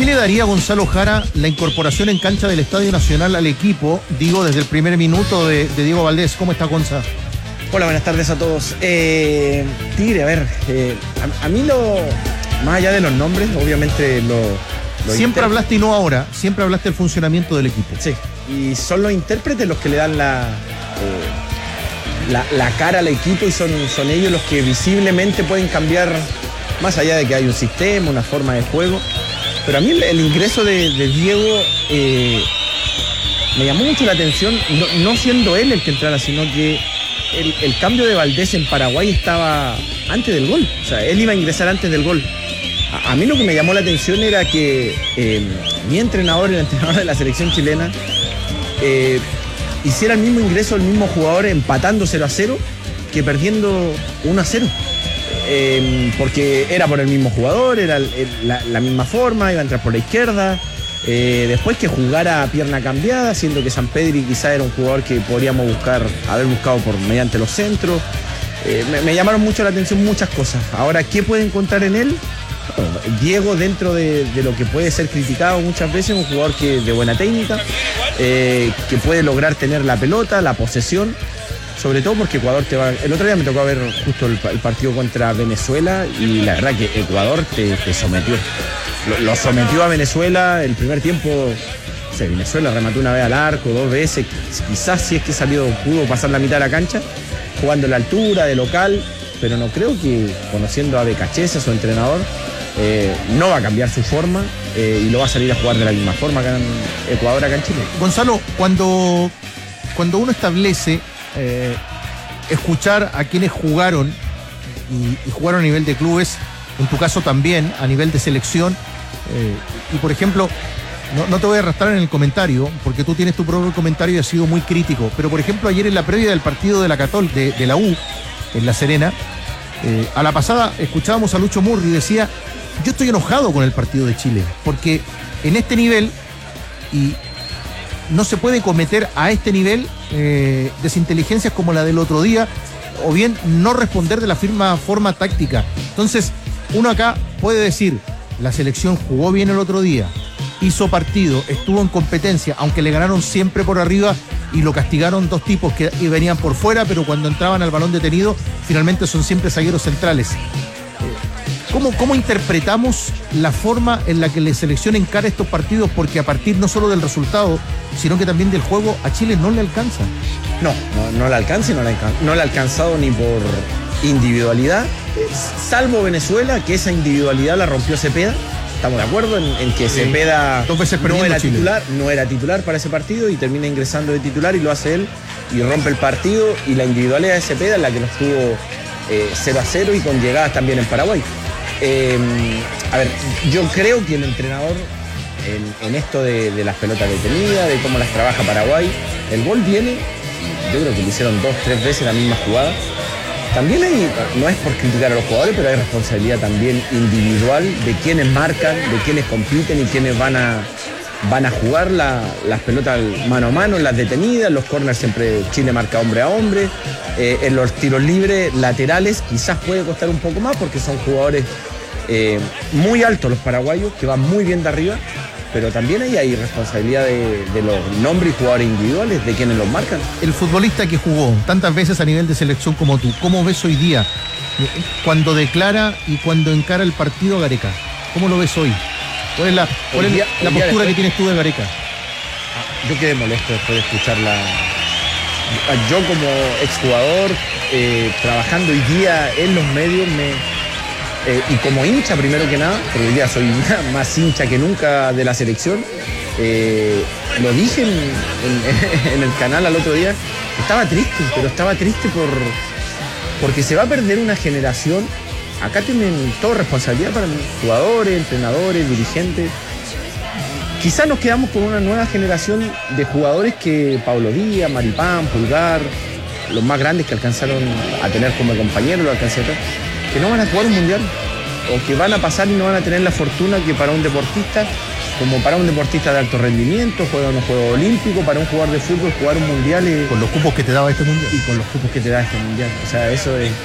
¿Qué le daría a Gonzalo Jara la incorporación en cancha del Estadio Nacional al equipo? Digo, desde el primer minuto de Diego Valdés. ¿Cómo está, Gonza? Hola, buenas tardes a todos. Tigre, a ver, a mí más allá de los nombres, obviamente Siempre hablaste, y no ahora, siempre hablaste del funcionamiento del equipo. Sí, y son los intérpretes los que le dan la cara al equipo, y son ellos los que visiblemente pueden cambiar, más allá de que hay un sistema, una forma de juego. Pero a mí el ingreso de Diego me llamó mucho la atención, no siendo él el que entrara, sino que el cambio de Valdés en Paraguay estaba antes del gol. O sea, él iba a ingresar antes del gol. A mí lo que me llamó la atención era que mi entrenador, el entrenador de la selección chilena, hiciera el mismo ingreso, el mismo jugador empatando 0-0 que perdiendo 1-0. Porque era por el mismo jugador, era la misma forma, iba a entrar por la izquierda. Después que jugara a pierna cambiada, siendo que Sampedri quizá era un jugador que podríamos haber buscado mediante los centros. Me llamaron mucho la atención muchas cosas. Ahora, ¿qué puede encontrar en él? Bueno, Diego, dentro de lo que puede ser criticado muchas veces, un jugador de buena técnica, que puede lograr tener la pelota, la posesión. Sobre todo porque Ecuador el otro día me tocó ver justo el partido contra Venezuela, y la verdad que Ecuador te sometió. Lo sometió a Venezuela el primer tiempo. O sea, Venezuela remató una vez al arco, 2 veces. Quizás si es que pudo pasar la mitad de la cancha, jugando a la altura, de local. Pero no creo que, conociendo a Becachese, su entrenador, no va a cambiar su forma y lo va a salir a jugar de la misma forma acá en Ecuador, acá en Chile. Gonzalo, cuando uno establece escuchar a quienes jugaron y jugaron a nivel de clubes, en tu caso también a nivel de selección, y por ejemplo, no te voy a arrastrar en el comentario porque tú tienes tu propio comentario y has sido muy crítico, pero por ejemplo ayer en la previa del partido de la Católica, de la U en La Serena, a la pasada escuchábamos a Lucho Murri y decía: yo estoy enojado con el partido de Chile porque en este nivel, y no se puede cometer a este nivel desinteligencias como la del otro día, o bien no responder de la misma forma táctica. Entonces, uno acá puede decir: la selección jugó bien el otro día, hizo partido, estuvo en competencia, aunque le ganaron siempre por arriba y lo castigaron 2 tipos que venían por fuera, pero cuando entraban al balón detenido, finalmente son siempre zagueros centrales. ¿Cómo interpretamos la forma en la que la selección encara estos partidos? Porque a partir no solo del resultado, sino que también del juego, a Chile no le alcanza. No le alcanza, y no le ha alcanzado ni por individualidad, salvo Venezuela, que esa individualidad la rompió Cepeda. Estamos de acuerdo en que sí. Cepeda 2 veces no era titular para ese partido, y termina ingresando de titular y lo hace él y rompe el partido, y la individualidad de Cepeda es la que nos tuvo 0-0 y con llegadas también en Paraguay. A ver, yo creo que el entrenador en esto de las pelotas detenidas, de cómo las trabaja Paraguay, el gol viene, yo creo que lo hicieron 2-3 veces la misma jugada. También no es por criticar a los jugadores, pero hay responsabilidad también individual de quienes marcan, de quienes compiten y quienes van a jugar las pelotas mano a mano, las detenidas, los corners siempre Chile marca hombre a hombre, en los tiros libres laterales quizás puede costar un poco más porque son jugadores muy altos los paraguayos, que van muy bien de arriba, pero también ahí hay responsabilidad de los nombres y jugadores individuales, de quienes los marcan. El futbolista que jugó tantas veces a nivel de selección como tú, ¿cómo ves hoy día cuando declara y cuando encara el partido a Gareca? ¿Cómo lo ves hoy? ¿Cuál es la postura que tienes tú de Gareca? Yo quedé molesto después de escucharla. Yo como exjugador, trabajando hoy día en los medios, y como hincha primero que nada, porque hoy día soy más hincha que nunca de la selección, lo dije en el canal al otro día, estaba triste porque se va a perder una generación. Acá tienen toda responsabilidad para jugadores, entrenadores, dirigentes. Quizás nos quedamos con una nueva generación de jugadores que Pablo Díaz, Maripán, Pulgar, los más grandes que alcanzaron a tener como compañeros, que no van a jugar un mundial, o que van a pasar y no van a tener la fortuna que para un deportista, como para un deportista de alto rendimiento, juega unos Juegos Olímpicos, para un jugador de fútbol jugar un mundial. Con los cupos que te daba este mundial. Y con los cupos que te da este mundial. O sea, eso es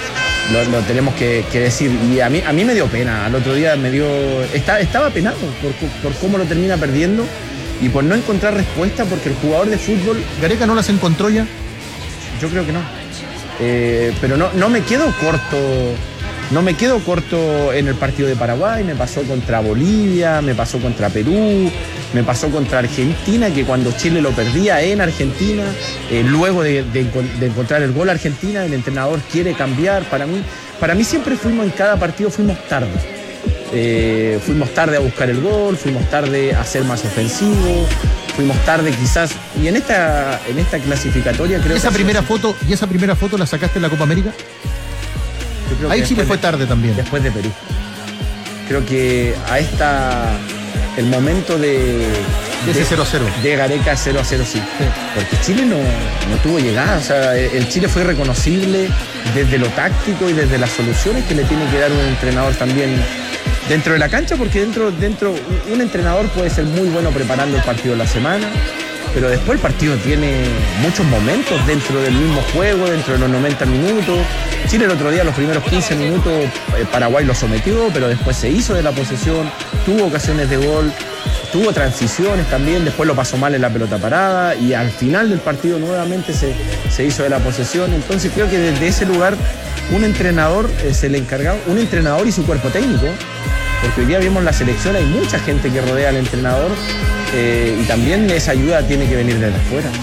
Lo tenemos que decir. Y a mí me dio pena. Al otro día estaba penado por cómo lo termina perdiendo y por no encontrar respuesta, porque el jugador de fútbol... ¿Gareca no las encontró ya? Yo creo que no. Pero no me quedo corto. No me quedo corto en el partido de Paraguay. Me pasó contra Bolivia, me pasó contra Perú, me pasó contra Argentina, que cuando Chile lo perdía en Argentina, luego de encontrar el gol a Argentina, el entrenador quiere cambiar. Para mí siempre en cada partido fuimos tarde. Fuimos tarde a buscar el gol, fuimos tarde a ser más ofensivos, fuimos tarde quizás. Y en esta clasificatoria creo que... ¿Y esa primera foto la sacaste en la Copa América? Ahí Chile fue tarde también. Después de Perú. Creo que el momento de ese 0-0. De Gareca 0-0, sí. Porque Chile no tuvo llegada. O sea, el Chile fue irreconocible desde lo táctico y desde las soluciones que le tiene que dar un entrenador también dentro de la cancha, porque dentro un entrenador puede ser muy bueno preparando el partido de la semana, pero después el partido tiene muchos momentos dentro del mismo juego, dentro de los 90 minutos. Chile el otro día, los primeros 15 minutos, Paraguay lo sometió, pero después se hizo de la posesión, tuvo ocasiones de gol, tuvo transiciones también, después lo pasó mal en la pelota parada y al final del partido nuevamente se hizo de la posesión. Entonces creo que desde ese lugar un entrenador se le encargaba, un entrenador y su cuerpo técnico, porque hoy día vimos la selección, hay mucha gente que rodea al entrenador, y también esa ayuda tiene que venir desde afuera.